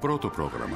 πρώτο πρόγραμμα.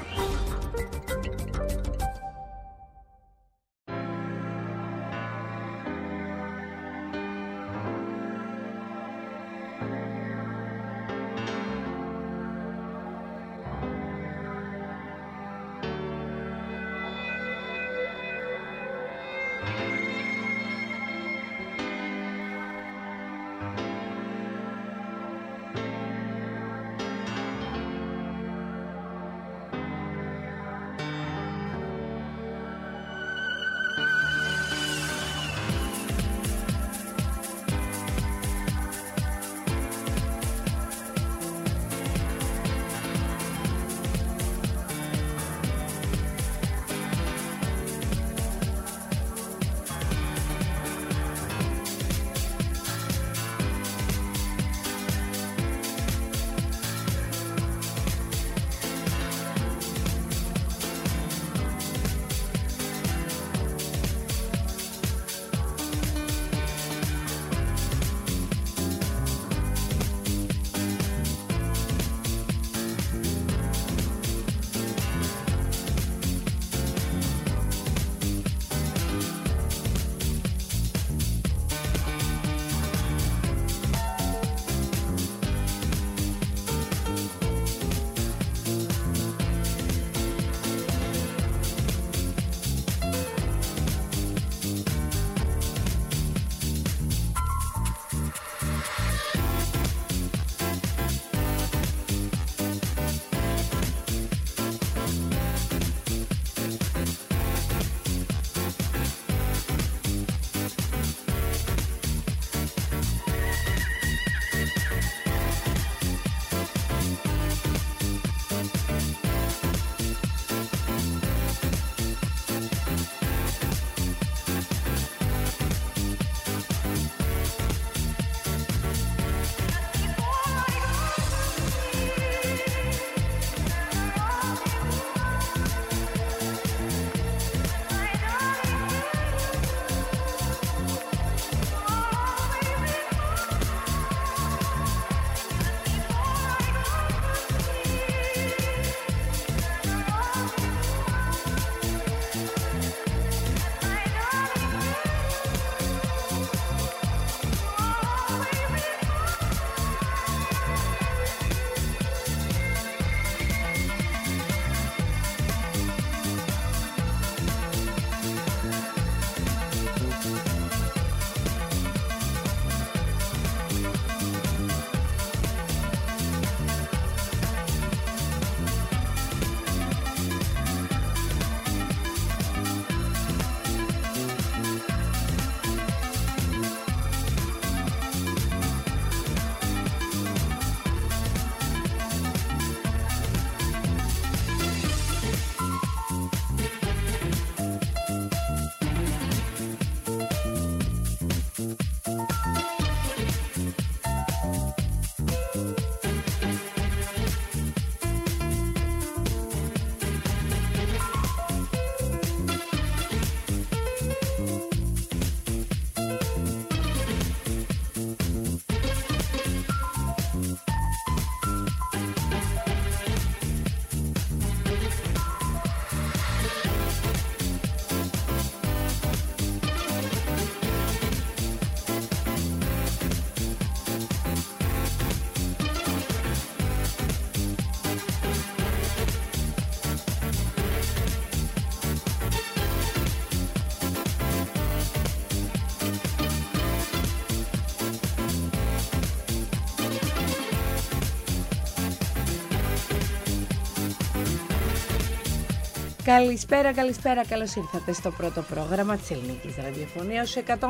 Καλησπέρα, καλώς ήρθατε στο πρώτο πρόγραμμα της Ελληνικής Ραδιοφωνίας,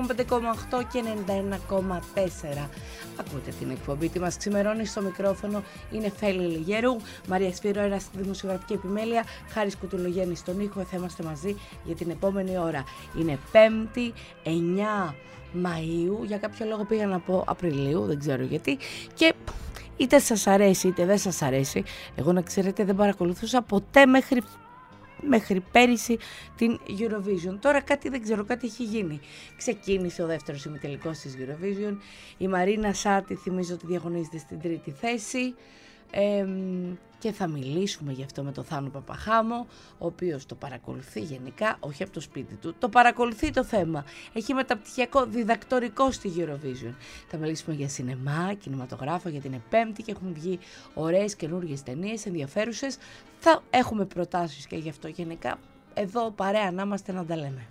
105,8 και 91,4. Ακούτε την εκπομπή, τι μας ξημερώνει στο μικρόφωνο είναι Φέλη Λιγέρου, Μαρία Σπύρο στη δημοσιογραφική επιμέλεια, Χάρης Κουτουλογέννη στον ήχο. Θα είμαστε μαζί για την επόμενη ώρα. Είναι 5η, 9 Μαΐου, για κάποιο λόγο πήγα να πω Απριλίου, δεν ξέρω γιατί, και είτε σας αρέσει είτε δεν σας αρέσει, εγώ να ξέρετε δεν παρακολουθούσα ποτέ μέχρι πέρυσι την Eurovision. Τώρα δεν ξέρω, κάτι έχει γίνει. Ξεκίνησε ο δεύτερος ημιτελικός της Eurovision. Η Μαρίνα Σάτι, θυμίζω ότι διαγωνίζεται στην τρίτη θέση. Και θα μιλήσουμε γι' αυτό με τον Θάνο Παπαχάμο, ο οποίος το παρακολουθεί γενικά, όχι από το σπίτι του, το παρακολουθεί το θέμα. Έχει μεταπτυχιακό διδακτορικό στη Eurovision. Θα μιλήσουμε για σινεμά, κινηματογράφο, γιατί είναι Πέμπτη και έχουν βγει ωραίες καινούργιες ταινίες, ενδιαφέρουσες. Θα έχουμε προτάσεις και γι' αυτό γενικά. Εδώ παρέα να είμαστε να τα λέμε.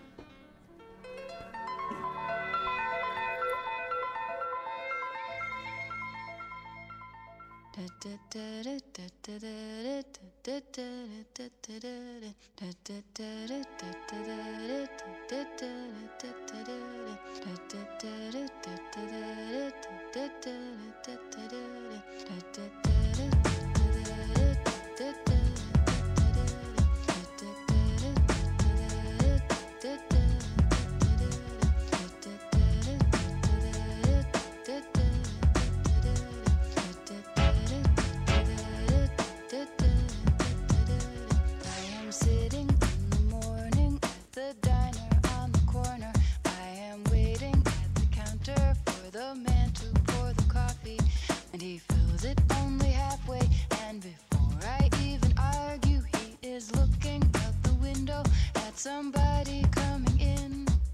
Somebody coming in.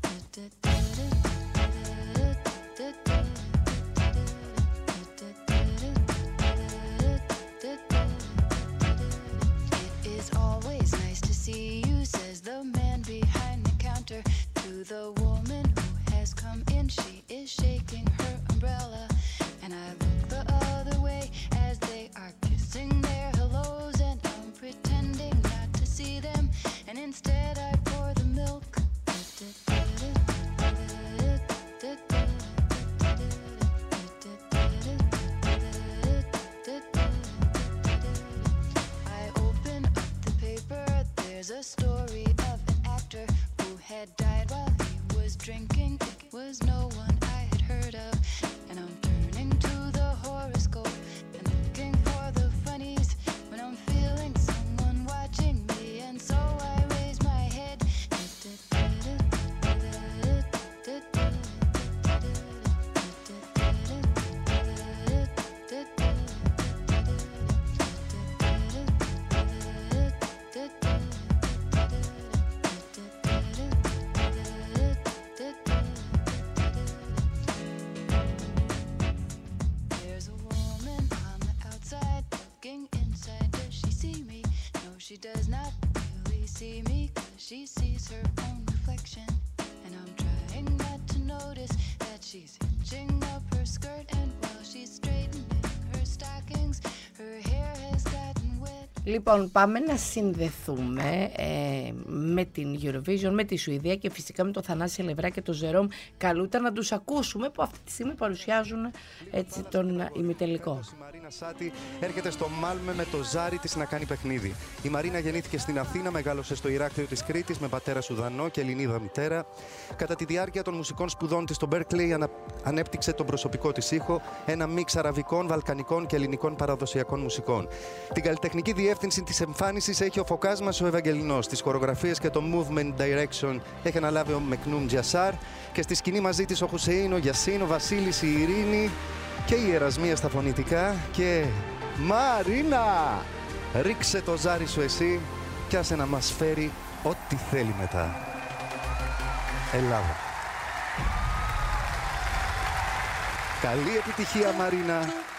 It is always nice to see you, says the man behind the counter to the woman who has come in. She is shaking her umbrella, and I look the other way as they are kissing their hellos, and I'm pretending not to see them, and instead I pour the milk. I open up the paper, there's a story of an actor who had died while he was drinking. It was no one I had heard of, and I'm turning to the horoscope and looking for the funnies when I'm feeling someone watching me, and so I raise my head. There's a woman on the outside looking inside. Does she see me? No, she does not really see me, 'cause she sees her own reflection. And I'm trying not to notice that she's hitching up her skirt, and while she's straightening her stockings, her hair has gotten wet. Λοιπόν, πάμε να συνδεθούμε με την Eurovision, με τη Σουηδία και φυσικά με τον Θανάση Ελευρά και τον Ζερόμ Καλούτα, να τους ακούσουμε που αυτή τη στιγμή παρουσιάζουν έτσι τον ημιτελικό. Η Μαρίνα Σάτι έρχεται στο Μάλμε με το ζάρι της να κάνει παιχνίδι. Η Μαρίνα γεννήθηκε στην Αθήνα, μεγάλωσε στο Ηράκλειο της Κρήτης με πατέρα Σουδανό και Ελληνίδα μητέρα. Κατά τη διάρκεια των μουσικών σπουδών της στο Berkeley ανέπτυξε τον προσωπικό της ήχο, ένα μίξ αραβικών, βαλκανικών και ελληνικών παραδοσιακών μουσικών. Την καλλιτεχνική διεύθυνση της εμφάνισης έχει ο Φωκάσμας ο Ευαγγελινός. Τις χορογραφίες και το movement direction έχει αναλάβει ο Μεκνούμ Τζιασάρ και στη σκηνή μαζί της ο Χουσεΐν, ο Γιασίν, ο Βασίλης, η Ειρήνη και η Ερασμία στα φωνητικά. Και Μαρίνα, ρίξε το ζάρι σου εσύ κι άσε να μας φέρει ό,τι θέλει μετά. Ελλάδα. Καλή επιτυχία, Μαρίνα.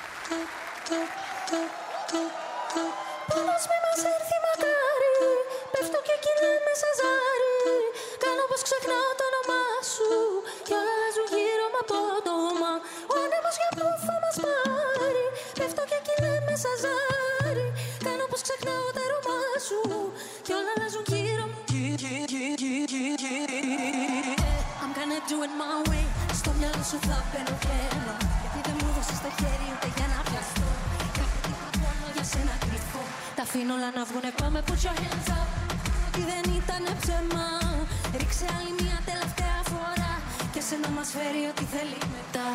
Πώς μη μας έρθει μακάρι, πέφτω και κυλάμε σαν ζάρι. Κάνω πως ξεχνάω το όνομά σου κι όλα αλλάζουν γύρω μου απότομα. Ο άνεμος για πού θα μας πάρει, πέφτω και κυλάμε σαν ζάρι. Κάνω πως ξεχνάω το όνομά σου κι όλα αλλάζουν γύρω μου. I'm gonna do it my way. Στο μυαλό σου θα μπαίνω θέλω, γιατί δεν μου δώσεις το χέρι ούτε για να πιαστώ. Κάθε τι θα πόνο για σένα κρυφό. Τα αφήνω όλα να βγουνε, πάμε put your hands up. Τι δεν ήτανε ψέμα, ρίξε άλλη μια τελευταία φορά και σε να μας φέρει ό,τι θέλει μετά.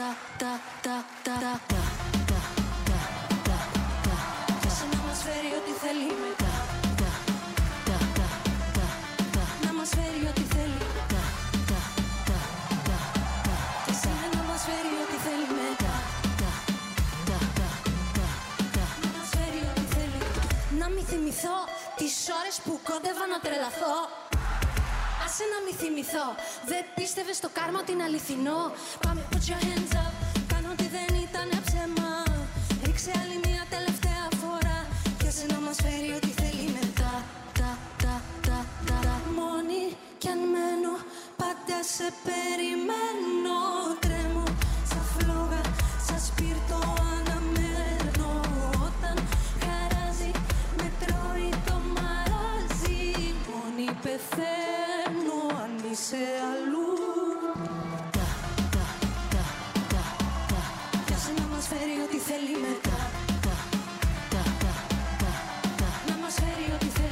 Και σε να μας φέρει ό,τι θέλει μετά. Να μας φέρει ό,τι θέλει. Και σε να μας φέρει ό,τι θέλει μετά. μη θυμηθώ τις ώρες που κόντευα να τρελαθώ. Άσε να μη θυμηθώ, δεν πίστευες στο κάρμα ότι είναι αληθινό. Πάμε, put your hands up, κάνω ότι δεν ήταν ψέμα. Ρίξε άλλη μια τελευταία φορά κι άσε να μας φέρει ό,τι θέλει μετά. Μόνη κι αν μένω, πάντα σε περιμένω. Τρέμω σαν φλόγα, σαν σπίρτο αναμένω. Όταν χαράζει, με τρώει το μαράζι. Μόνη πεθαίνω αν είσαι αλλού. Κι άσε να μας φέρει ό,τι θέλει μετά. Να μας φέρει ό,τι θέλει.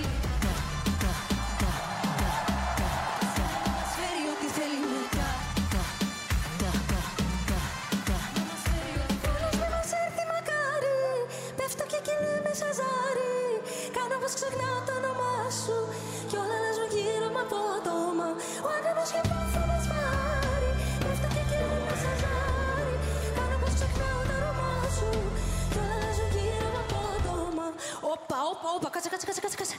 Ξεχνάω το όνομά σου κι όλα αλλάζουν γύρω μου απότομα. Ο άνεμος και πάθο μας πάρει, πέφτω και κυλούμε σαν ζάρι. Κάνω πως ξεχνάω το όνομά σου κι όλα αλλάζουν γύρω μου απότομα. Όπα, κάτσε.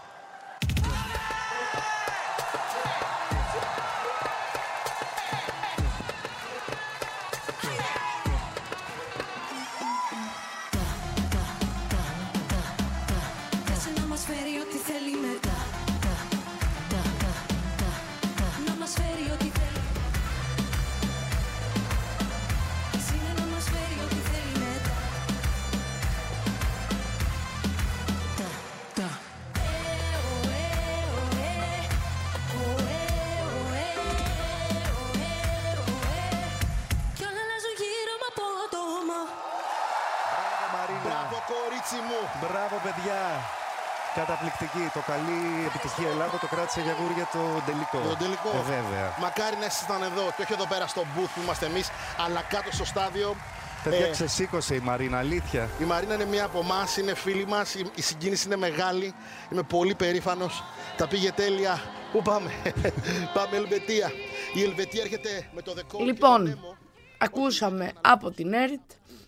Μπράβο, παιδιά. Καταπληκτική. Το καλή επιτυχία Ελλάδα το κράτησε για γούρια το τελικό. Το τελικό. Βέβαια. Μακάρι να ήσασταν εδώ και όχι εδώ πέρα στο booth που είμαστε εμείς, αλλά κάτω στο στάδιο. Παιδιά, ξεσήκωσε η Μαρίνα, αλήθεια. Η Μαρίνα είναι μία από εμάς, είναι φίλη μας. Η συγκίνηση είναι μεγάλη. Είμαι πολύ περήφανος. Τα πήγε τέλεια. Πού πάμε? Πάμε Ελβετία. Η Ελβετία έρχεται με το δεκό. Λοιπόν, ακούσαμε από την ΕΡΤ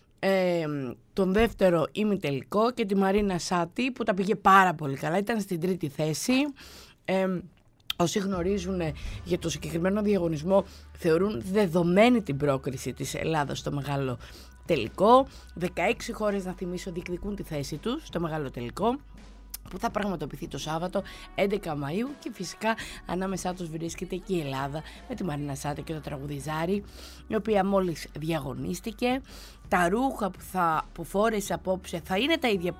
τον δεύτερο ημιτελικό και τη Μαρίνα Σάτι που τα πήγε πάρα πολύ καλά, ήταν στην τρίτη θέση. Όσοι γνωρίζουν για το συγκεκριμένο διαγωνισμό θεωρούν δεδομένη την πρόκριση της Ελλάδας στο μεγάλο τελικό. 16 χώρες, να θυμίσω, διεκδικούν τη θέση τους στο μεγάλο τελικό που θα πραγματοποιηθεί το Σάββατο 11 Μαΐου και φυσικά ανάμεσά τους βρίσκεται και η Ελλάδα με τη Μαρίνα Σάτι και το τραγουδιζάρι, η οποία μόλις διαγωνίστηκε. Τα ρούχα που φόρεσε απόψε θα είναι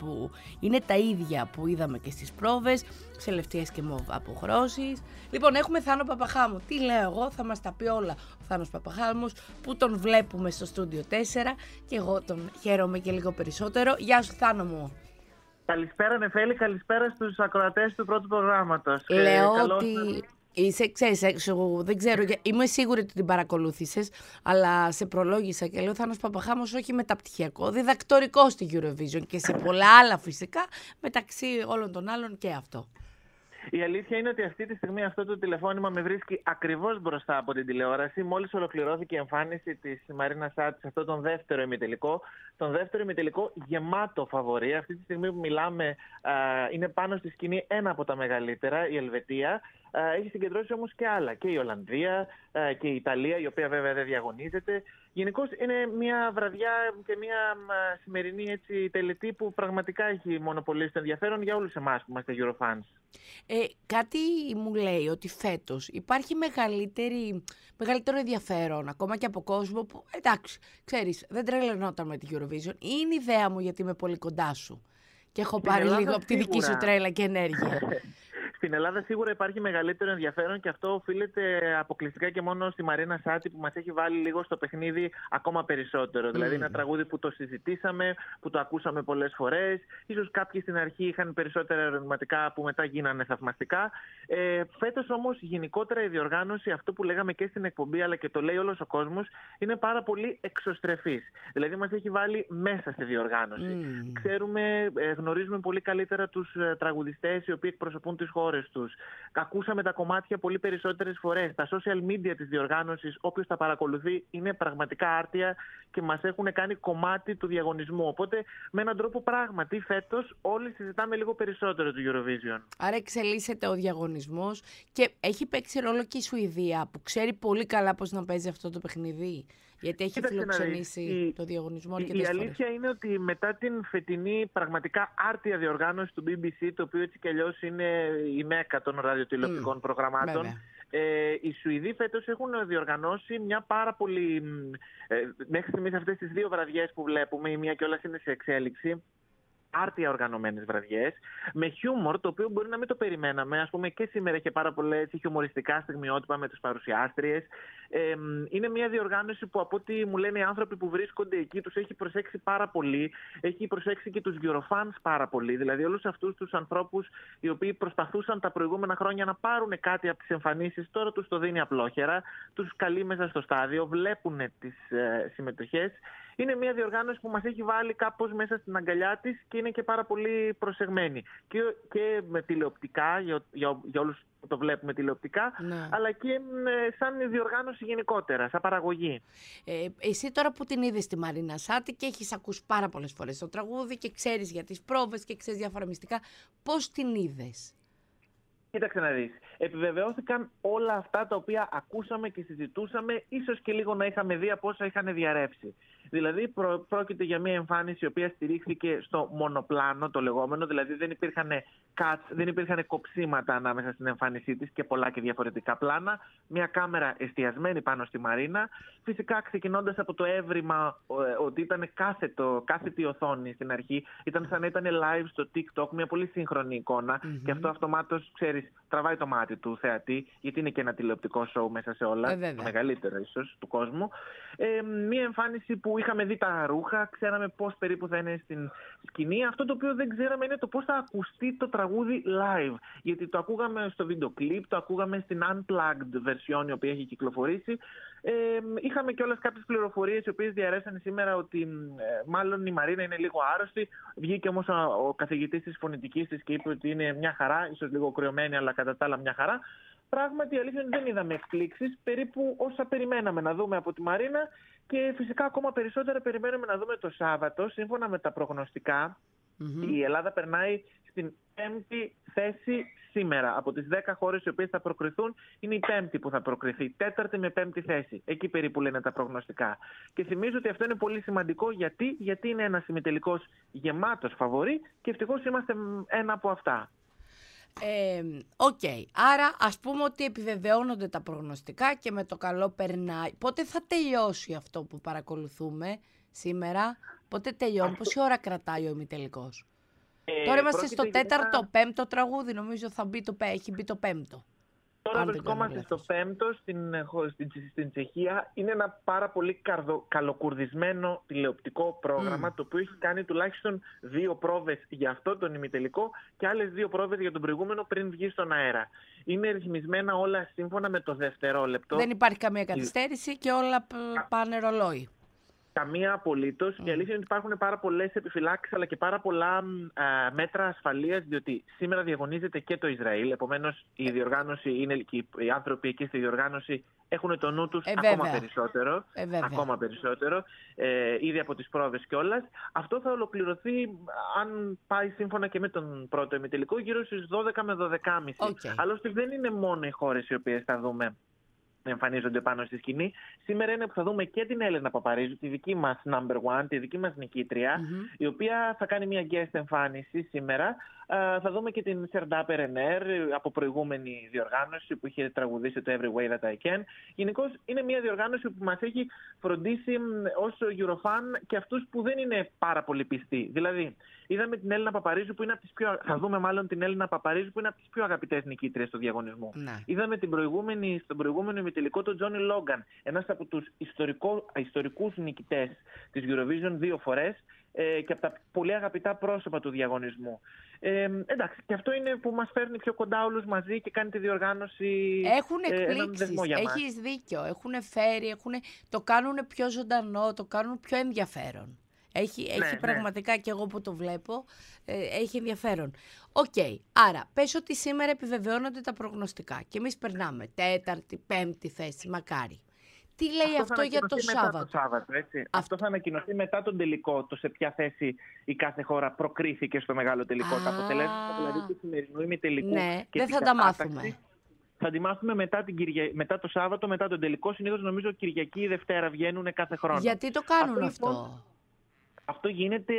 τα ίδια που είδαμε και στις πρόβες, ξελευτιές και μοβ αποχρώσεις. Λοιπόν, έχουμε Θάνο Παπαχάμου. Τι λέω εγώ, θα μας τα πει όλα ο Θάνος Παπαχάμους που τον βλέπουμε στο στούντιο 4 και εγώ τον χαίρομαι και λίγο περισσότερο. Γεια σου Θάνο μου. Καλησπέρα Νεφέλη, καλησπέρα στους ακροατές του πρώτου προγράμματος. Λέω ότι ξέρεις, δεν ξέρω, είμαι σίγουρη ότι την παρακολούθησες, αλλά σε προλόγησα και λέω Θάνος Παπαχάμος όχι μεταπτυχιακό, διδακτορικό στη Eurovision και σε πολλά άλλα φυσικά, μεταξύ όλων των άλλων και αυτό. Η αλήθεια είναι ότι αυτή τη στιγμή αυτό το τηλεφώνημα με βρίσκει ακριβώς μπροστά από την τηλεόραση. Μόλις ολοκληρώθηκε η εμφάνιση της Μαρίνα Σάτι σε αυτόν τον δεύτερο ημιτελικό. Τον δεύτερο ημιτελικό γεμάτο φαβορί. Αυτή τη στιγμή που μιλάμε είναι πάνω στη σκηνή ένα από τα μεγαλύτερα, η Ελβετία. Έχει συγκεντρώσει όμως και άλλα, και η Ολλανδία και η Ιταλία, η οποία βέβαια δεν διαγωνίζεται. Γενικώς είναι μια βραδιά και μια σημερινή τελετή που πραγματικά έχει μονοπολίσει το ενδιαφέρον για όλους εμάς που είμαστε Eurofans. Κάτι μου λέει ότι φέτος υπάρχει μεγαλύτερο ενδιαφέρον ακόμα και από κόσμο που, εντάξει, ξέρεις, δεν τρελαινόταν με τη Eurovision. Είναι ιδέα μου γιατί είμαι πολύ κοντά σου και έχω πάρει λίγο από τη δική σου τρέλα και ενέργεια. Στην Ελλάδα σίγουρα υπάρχει μεγαλύτερο ενδιαφέρον και αυτό οφείλεται αποκλειστικά και μόνο στη Μαρίνα Σάτι που μας έχει βάλει λίγο στο παιχνίδι ακόμα περισσότερο. Δηλαδή ένα τραγούδι που το συζητήσαμε, που το ακούσαμε πολλές φορές. Ίσως κάποιοι στην αρχή είχαν περισσότερα ερωτηματικά που μετά γίνανε θαυμαστικά. Φέτος όμως γενικότερα η διοργάνωση, αυτό που λέγαμε και στην εκπομπή αλλά και το λέει όλος ο κόσμος, είναι πάρα πολύ εξωστρεφής. Δηλαδή μας έχει βάλει μέσα στη διοργάνωση. Ξέρουμε, γνωρίζουμε πολύ καλύτερα τους τραγουδιστές οι οποίοι εκπροσωπούν τις χώρες χώρες τους. Ακούσαμε τα κομμάτια πολύ περισσότερες φορές. Τα social media της διοργάνωσης, όποιος τα παρακολουθεί, είναι πραγματικά άρτια και μας έχουν κάνει κομμάτι του διαγωνισμού. Οπότε, με έναν τρόπο πράγματι, φέτος όλοι συζητάμε λίγο περισσότερο του Eurovision. Άρα εξελίσσεται ο διαγωνισμός και έχει παίξει ρόλο και η Σουηδία, που ξέρει πολύ καλά πώς να παίζει αυτό το παιχνίδι. Γιατί έχει φιλοξενήσει το διαγωνισμό αρκετές φορές. Η αλήθεια είναι ότι μετά την φετινή πραγματικά άρτια διοργάνωση του BBC, το οποίο έτσι κι αλλιώς είναι η μέκα των ραδιοτηλεοπτικών προγραμμάτων, οι Σουηδοί φέτος έχουν διοργανώσει μια πάρα πολύ. Μέχρι στιγμής αυτές τις 2 βραδιές που βλέπουμε, η μία κιόλας είναι σε εξέλιξη. Άρτια οργανωμένες βραδιές, με χιούμορ, το οποίο μπορεί να μην το περιμέναμε. Ας πούμε, και σήμερα είχε πάρα πολλές χιουμοριστικά στιγμιότυπα με τις παρουσιάστριες. Είναι μια διοργάνωση που, από ό,τι μου λένε οι άνθρωποι που βρίσκονται εκεί, τους έχει προσέξει πάρα πολύ. Έχει προσέξει και τους Eurofans πάρα πολύ. Δηλαδή, όλους αυτούς τους ανθρώπους οι οποίοι προσπαθούσαν τα προηγούμενα χρόνια να πάρουν κάτι από τις εμφανίσεις, τώρα τους το δίνει απλόχερα. Τους καλεί μέσα στο στάδιο, βλέπουν τις συμμετοχές. Είναι μια διοργάνωση που μας έχει βάλει κάπως μέσα στην αγκαλιά της και είναι και πάρα πολύ προσεγμένη. Και με τηλεοπτικά, για όλους που το βλέπουμε τηλεοπτικά, αλλά και σαν διοργάνωση γενικότερα, σαν παραγωγή. Εσύ τώρα που την είδες τη Μαρίνα Σάτι και έχεις ακούσει πάρα πολλές φορές το τραγούδι και ξέρεις για τις πρόβες και ξέρεις διάφορα μυστικά, πώς την είδες? Κοίταξε να δεις. Επιβεβαιώθηκαν όλα αυτά τα οποία ακούσαμε και συζητούσαμε, ίσως και λίγο να είχαμε δει από όσα είχαν διαρρεύσει. Δηλαδή, πρόκειται για μια εμφάνιση η οποία στηρίχθηκε στο μονοπλάνο, το λεγόμενο, δηλαδή δεν υπήρχαν cuts, δεν υπήρχαν κοψίματα ανάμεσα στην εμφάνισή της και πολλά και διαφορετικά πλάνα. Μια κάμερα εστιασμένη πάνω στη Μαρίνα. Φυσικά, ξεκινώντας από το έβριμα ότι ήταν κάθετη οθόνη στην αρχή, ήταν σαν να ήταν live στο TikTok, μια πολύ σύγχρονη εικόνα. Και αυτό αυτομάτως, ξέρεις, τραβάει το μάτι του θεατή, γιατί είναι και ένα τηλεοπτικό show μέσα σε όλα, το μεγαλύτερο ίσως του κόσμου. Μια εμφάνιση που είχαμε δει τα ρούχα, ξέραμε πώς περίπου θα είναι στην σκηνή. Αυτό το οποίο δεν ξέραμε είναι το πώς θα ακουστεί το τραγούδι live. Γιατί το ακούγαμε στο βίντεο κλιπ, το ακούγαμε στην unplugged version η οποία έχει κυκλοφορήσει. Είχαμε κιόλας κάποιες πληροφορίες οι οποίες διαρρεύσαν σήμερα ότι μάλλον η Μαρίνα είναι λίγο άρρωστη. Βγήκε όμως ο καθηγητής της φωνητικής της και είπε ότι είναι μια χαρά, ίσως λίγο κρυωμένη, αλλά κατά τα άλλα μια χαρά. Πράγματι, η αλήθεια είναι ότι δεν είδαμε εκπλήξεις, περίπου όσα περιμέναμε να δούμε από τη Μαρίνα, και φυσικά ακόμα περισσότερα περιμένουμε να δούμε το Σάββατο. Σύμφωνα με τα προγνωστικά, η Ελλάδα περνάει στην 5η θέση σήμερα. Από τις 10 χώρες οι οποίες θα προκριθούν, είναι η 5η που θα προκριθεί. 4η με 5η θέση. Εκεί περίπου λένε τα προγνωστικά. Και θυμίζω ότι αυτό είναι πολύ σημαντικό. Γιατί είναι ένας ημιτελικός γεμάτος φαβορί και ευτυχώς είμαστε ένα από αυτά. Άρα ας πούμε ότι επιβεβαιώνονται τα προγνωστικά και με το καλό περνάει. Πότε θα τελειώσει αυτό που παρακολουθούμε σήμερα? Πότε τελειώνει? Πόση ώρα κρατάει ο ημιτελικός? Τώρα είμαστε στο 4ο, 5ο τραγούδι, νομίζω έχει μπει το 5ο. Τώρα βρισκόμαστε στο 5ο στην Τσεχία. Είναι ένα πάρα πολύ καλοκουρδισμένο τηλεοπτικό πρόγραμμα, το οποίο έχει κάνει τουλάχιστον 2 πρόβες για αυτό τον ημιτελικό και άλλες 2 πρόβες για τον προηγούμενο πριν βγει στον αέρα. Είναι ρυθμισμένα όλα σύμφωνα με το δευτερόλεπτο. Δεν υπάρχει καμία καθυστέρηση και όλα πάνε ρολόι. Καμία απολύτως. Η αλήθεια είναι ότι υπάρχουν πάρα πολλές επιφυλάξεις αλλά και πάρα πολλά μέτρα ασφαλείας, διότι σήμερα διαγωνίζεται και το Ισραήλ. Επομένως, η διοργάνωση είναι και οι άνθρωποι εκεί στη διοργάνωση έχουν το νου τους ακόμα περισσότερο, ήδη από τις πρόβες κιόλας. Αυτό θα ολοκληρωθεί, αν πάει σύμφωνα και με τον πρώτο ημιτελικό, γύρω στις 12 με 12.30. Άλλωστε, δεν είναι μόνο οι χώρες οι οποίες θα δούμε να εμφανίζονται πάνω στη σκηνή. Σήμερα είναι που θα δούμε και την Έλενα Παπαρίζου, τη δική μας number one, τη δική μας νικήτρια, η οποία θα κάνει μια guest εμφάνιση σήμερα. Θα δούμε και την Σερντά Περενέρ από προηγούμενη διοργάνωση που είχε τραγουδήσει το Every Way That I Can. Γενικώς είναι μια διοργάνωση που μας έχει φροντίσει ως Eurofan και αυτούς που δεν είναι πάρα πολύ πιστοί. Δηλαδή, είδαμε την Έλενα Παπαρίζου που είναι από τις πιο. Θα δούμε μάλλον την Έλενα Παπαρίζου που είναι από τις πιο αγαπητές νικήτριες του διαγωνισμού. Είδαμε στον προηγούμενο ημιτελικό τον Τζόνι Λόγκαν, ένας από τους ιστορικούς νικητές της Eurovision 2 φορές και από τα πολύ αγαπητά πρόσωπα του διαγωνισμού. Εντάξει, και αυτό είναι που μας φέρνει πιο κοντά όλους μαζί και κάνει τη διοργάνωση. Έχουν εκπλήξεις, έχεις δίκιο. Έχουν φέρει, το κάνουν πιο ζωντανό, το κάνουν πιο ενδιαφέρον. Έχει Ναι, πραγματικά και εγώ που το βλέπω, έχει ενδιαφέρον. Οκ, άρα πες ότι σήμερα επιβεβαιώνονται τα προγνωστικά και εμείς περνάμε 4η, 5η θέση, μακάρι. Τι λέει αυτό για το Σάββατο? Μετά το Σάββατο, έτσι. Αυτό θα ανακοινωθεί μετά τον τελικό, το σε ποια θέση η κάθε χώρα προκρίθηκε στο μεγάλο τελικό. Τα αποτελέσματα δηλαδή του σημερινού ημιτελικού. Ναι, και δεν θα τα μάθουμε. Θα τη μάθουμε μετά το Σάββατο, μετά τον τελικό. Συνήθως νομίζω Κυριακή ή Δευτέρα βγαίνουν κάθε χρόνο. Γιατί το κάνουν αυτό? Λοιπόν, αυτό γίνεται,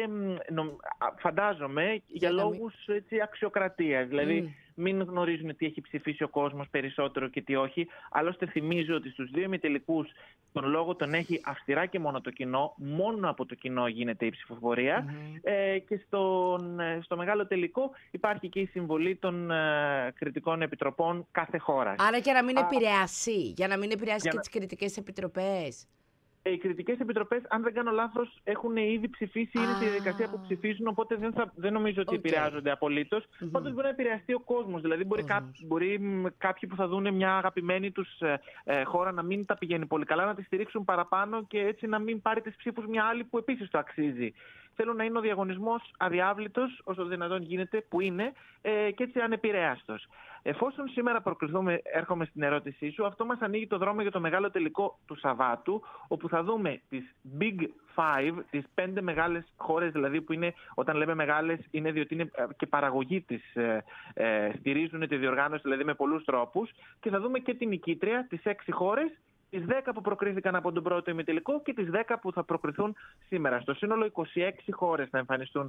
φαντάζομαι, για λόγους αξιοκρατίας. Δηλαδή, μην γνωρίζουν τι έχει ψηφίσει ο κόσμος περισσότερο και τι όχι. Άλλωστε, θυμίζω ότι στους 2 ημιτελικούς τον λόγο τον έχει αυστηρά και μόνο το κοινό. Μόνο από το κοινό γίνεται η ψηφοφορία. Και στο μεγάλο τελικό υπάρχει και η συμβολή των κριτικών επιτροπών κάθε χώρας. Άρα για να μην επηρεάσει, και τις κριτικές επιτροπές. Οι κριτικές επιτροπές, αν δεν κάνω λάθος, έχουν ήδη ψηφίσει, είναι στη διαδικασία που ψηφίζουν, οπότε δεν νομίζω ότι επηρεάζονται απολύτως. Πάντως μπορεί να επηρεαστεί ο κόσμος. Δηλαδή, μπορεί κάποιοι που θα δουν μια αγαπημένη τους χώρα να μην τα πηγαίνει πολύ καλά, να τη στηρίξουν παραπάνω και έτσι να μην πάρει τις ψήφους μια άλλη που επίσης το αξίζει. Θέλω να είναι ο διαγωνισμός αδιάβλητος, όσο δυνατόν γίνεται, που είναι, και έτσι ανεπηρέαστος. Εφόσον σήμερα προκριθούμε, έρχομαι στην ερώτησή σου, αυτό μας ανοίγει το δρόμο για το μεγάλο τελικό του Σαββάτου, όπου θα δούμε τις Big Five, τις 5 μεγάλες χώρες, δηλαδή που είναι, όταν λέμε μεγάλες, είναι διότι είναι και παραγωγή της, στηρίζουν τη διοργάνωση, δηλαδή με πολλούς τρόπους, και θα δούμε και την νικήτρια, τις 6 χώρες, τις 10 που προκρίθηκαν από τον πρώτο ημιτελικό και τις 10 που θα προκριθούν σήμερα. Στο σύνολο 26 χώρες θα εμφανιστούν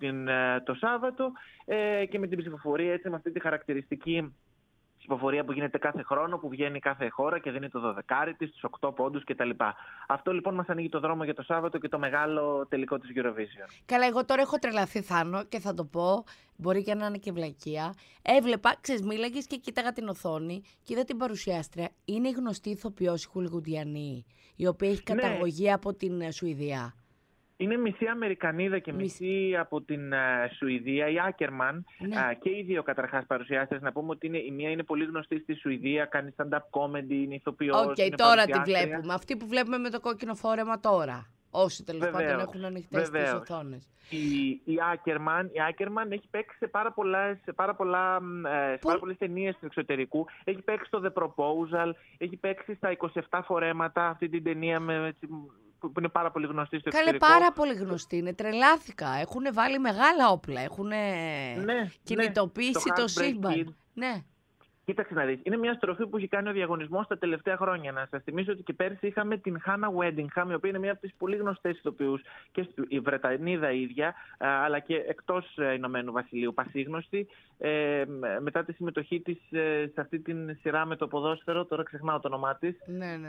το Σάββατο και με την ψηφοφορία, έτσι, με αυτή τη χαρακτηριστική ψηφοφορία που γίνεται κάθε χρόνο, που βγαίνει κάθε χώρα και δίνει το 12 της, τους 8 πόντους κτλ. Αυτό λοιπόν μας ανοίγει το δρόμο για το Σάββατο και το μεγάλο τελικό της Eurovision. Καλά, εγώ τώρα έχω τρελαθεί, Θάνο, και θα το πω, μπορεί και να είναι και βλακεία. Έβλεπα, μίλαγες και κοίταγα την οθόνη και είδα την παρουσιάστρια. Είναι η γνωστή ηθοποιός Χουλγουντιανή, η οποία έχει καταγωγή από την Σουηδία. Είναι μισή Αμερικανίδα και μισή από την Σουηδία, η Άκερμαν. Και οι δύο καταρχάς παρουσιάστες. Να πούμε ότι η μία είναι πολύ γνωστή στη Σουηδία, κάνει stand-up comedy, είναι ηθοποιός. Οκ, τώρα τη βλέπουμε. Αυτή που βλέπουμε με το κόκκινο φόρεμα τώρα. Όσοι τέλος πάντων έχουν ανοιχτές τις οθόνες. Η Άκερμαν έχει παίξει σε πάρα πολλές ταινίες του εξωτερικού. Έχει παίξει στο The Proposal, έχει παίξει στα 27 φορέματα, αυτή την ταινία που είναι πάρα πολύ γνωστή στο εξωτερικό. Καλέ, πάρα πολύ γνωστή είναι. Τρελάθηκα. Έχουν βάλει μεγάλα όπλα. Έχουν κινητοποιήσει το σύμπαν. Ναι. Κοίταξε να δεις. Είναι μια στροφή που έχει κάνει ο διαγωνισμός τα τελευταία χρόνια. Να σας θυμίσω ότι και πέρσι είχαμε την Χάνα Βέντιγχαμ, η οποία είναι μια από τις πολύ γνωστές ηθοποιούς, και η Βρετανίδα ίδια, αλλά και εκτός Ηνωμένου Βασιλείου, πασίγνωστη. Μετά τη συμμετοχή της σε αυτή την σειρά με το ποδόσφαιρο, τώρα ξεχνάω το όνομά της. Ναι.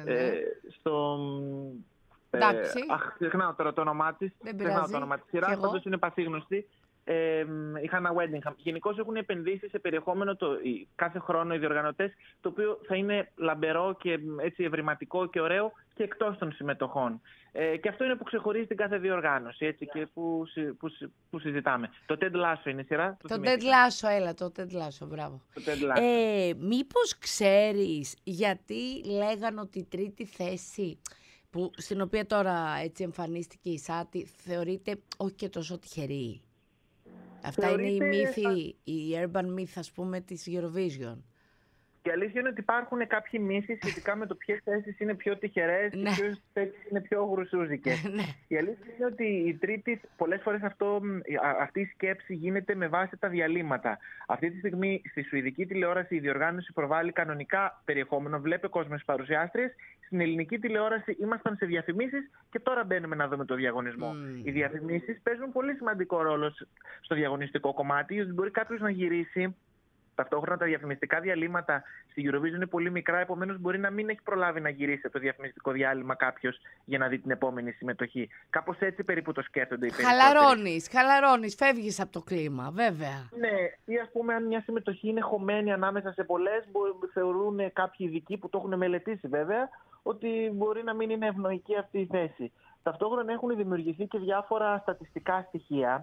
Ξεχνάω τώρα το όνομά της. Σειρά, πάντως είναι πασίγνωστη. Η Χάνα Βέντιγχαμ. Γενικώς έχουν επενδύσει σε περιεχόμενο κάθε χρόνο οι διοργανωτές, το οποίο θα είναι λαμπερό και έτσι ευρηματικό και ωραίο και εκτός των συμμετοχών. Και αυτό είναι που ξεχωρίζει την κάθε διοργάνωση, έτσι, και που συζητάμε. Το Ted Lasso είναι η σειρά. Το Ted Lasso, το Ted Lasso, μπράβο. Μήπως ξέρεις γιατί λέγαν ότι η τρίτη θέση, στην οποία τώρα έτσι εμφανίστηκε η Σάτι, θεωρείται όχι και τόσο τυχερή? Αυτά είναι οι μύθοι, οι urban myth, ας πούμε, της Eurovision. Η αλήθεια είναι ότι υπάρχουν κάποιοι μύθοι σχετικά με το ποιες θέσεις είναι πιο τυχερές και ποιες θέσεις είναι πιο γρουσούζικες. Η αλήθεια είναι ότι η τρίτη, πολλές φορές αυτή η σκέψη γίνεται με βάση τα διαλύματα. Αυτή τη στιγμή στη σουηδική τηλεόραση η διοργάνωση προβάλλει κανονικά περιεχόμενο, βλέπει κόσμο στις παρουσιάστριες. Στην ελληνική τηλεόραση ήμασταν σε διαφημίσεις και τώρα μπαίνουμε να δούμε το διαγωνισμό. Οι διαφημίσεις παίζουν πολύ σημαντικό ρόλο στο διαγωνιστικό κομμάτι, γιατί μπορεί κάποιος να γυρίσει. Ταυτόχρονα τα διαφημιστικά διαλύματα στη Eurovision είναι πολύ μικρά, επομένως μπορεί να μην έχει προλάβει να γυρίσει το διαφημιστικό διάλειμμα κάποιος για να δει την επόμενη συμμετοχή. Κάπως έτσι περίπου το σκέφτονται οι περισσότεροι. Χαλαρώνεις, φεύγεις από το κλίμα, βέβαια. Ναι, ή ας πούμε, αν μια συμμετοχή είναι χωμένη ανάμεσα σε πολλές, θεωρούν κάποιοι ειδικοί που το έχουν μελετήσει βέβαια, ότι μπορεί να μην είναι ευνοϊκή αυτή η θέση. Ταυτόχρονα έχουν δημιουργηθεί και διάφορα στατιστικά στοιχεία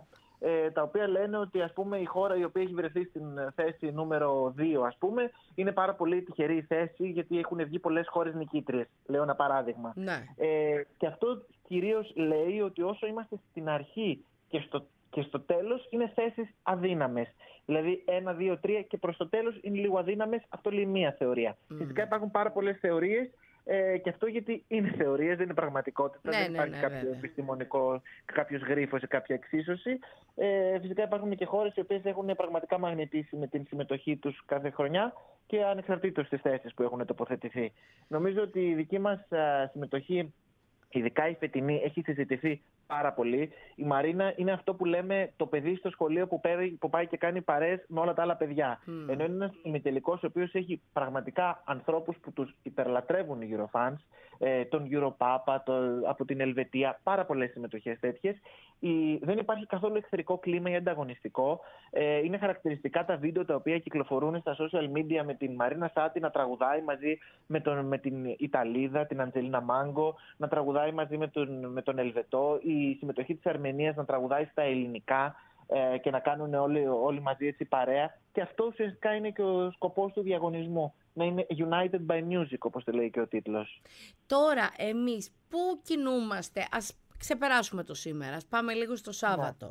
τα οποία λένε ότι ας πούμε, η χώρα η οποία έχει βρεθεί στην θέση νούμερο 2, ας πούμε, είναι πάρα πολύ τυχερή θέση, γιατί έχουν βγει πολλές χώρες νικήτριες. Λέω ένα παράδειγμα. Ναι. Και αυτό κυρίως λέει ότι όσο είμαστε στην αρχή και στο τέλος είναι θέσεις αδύναμες. Δηλαδή 1, 2, 3 και προς το τέλος είναι λίγο αδύναμες. Αυτό λέει μία θεωρία. Φυσικά υπάρχουν πάρα πολλές θεωρίες. Και αυτό γιατί είναι θεωρίες, δεν είναι πραγματικότητα. Δεν υπάρχει κάποιο επιστημονικό, κάποιος γρίφος ή κάποια εξίσωση. Φυσικά υπάρχουν και χώρες οι οποίες έχουν πραγματικά μαγνητήσει με την συμμετοχή τους κάθε χρονιά και ανεξαρτήτως στις θέσεις που έχουν τοποθετηθεί. Νομίζω ότι η δική μας συμμετοχή, ειδικά η φετινή, έχει συζητηθεί πάρα πολύ. Η Μαρίνα είναι αυτό που λέμε το παιδί στο σχολείο που πάει και κάνει παρέες με όλα τα άλλα παιδιά. Ενώ είναι ένας ημιτελικός ο οποίος έχει πραγματικά ανθρώπους που τους υπερλατρεύουν οι Eurofans, τον Europapa, από την Ελβετία, πάρα πολλές συμμετοχές τέτοιες. Δεν υπάρχει καθόλου εχθρικό κλίμα ή ανταγωνιστικό. Είναι χαρακτηριστικά τα βίντεο τα οποία κυκλοφορούν στα social media με την Μαρίνα Σάτι να τραγουδάει μαζί με την Ιταλίδα, την Αντζελίνα Μάγκο, να τραγουδάει μαζί με τον Ελβετό, η συμμετοχή της Αρμενίας να τραγουδάει στα ελληνικά και να κάνουν όλοι μαζί έτσι παρέα. Και αυτό ουσιαστικά είναι και ο σκοπός του διαγωνισμού. Να είναι United by Music, όπως το λέει και ο τίτλος. Τώρα, εμείς πού κινούμαστε? Ας ξεπεράσουμε το σήμερα, ας πάμε λίγο στο Σάββατο.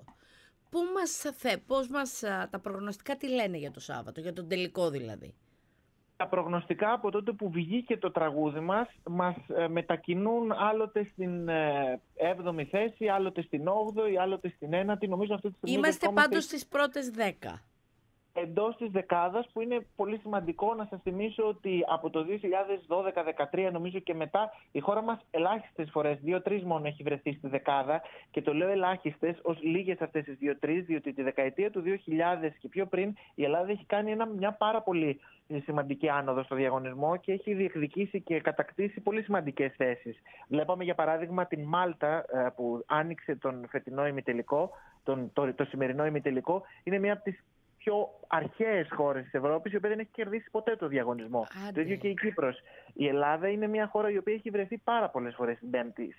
Ναι. Πώς τα προγνωστικά τι λένε για το Σάββατο, για τον τελικό δηλαδή? Τα προγνωστικά από τότε που βγήκε το τραγούδι μας μετακινούν άλλοτε στην 7η θέση, άλλοτε στην 8η, άλλοτε στην 9η. Νομίζω αυτή τη στιγμή είμαστε πάντως στις πρώτες 10. Εντός της δεκάδας, που είναι πολύ σημαντικό να σας θυμίσω ότι από το 2012-2013 νομίζω και μετά η χώρα μας ελάχιστες φορές, 2-3 μόνο έχει βρεθεί στη δεκάδα, και το λέω ελάχιστες ως λίγες αυτές τις 2-3, διότι τη δεκαετία του 2000 και πιο πριν η Ελλάδα έχει κάνει μια πάρα πολύ σημαντική άνοδο στο διαγωνισμό και έχει διεκδικήσει και κατακτήσει πολύ σημαντικές θέσεις. Βλέπαμε για παράδειγμα την Μάλτα που άνοιξε τον φετινό ημιτελικό, το σημερινό ημιτελικό, είναι μία από τις πιο αρχαίες χώρες της Ευρώπης, η οποία δεν έχει κερδίσει ποτέ το διαγωνισμό. Το ίδιο και η Κύπρος. Η Ελλάδα είναι μια χώρα η οποία έχει βρεθεί πάρα πολλές φορές στην πέμπτη,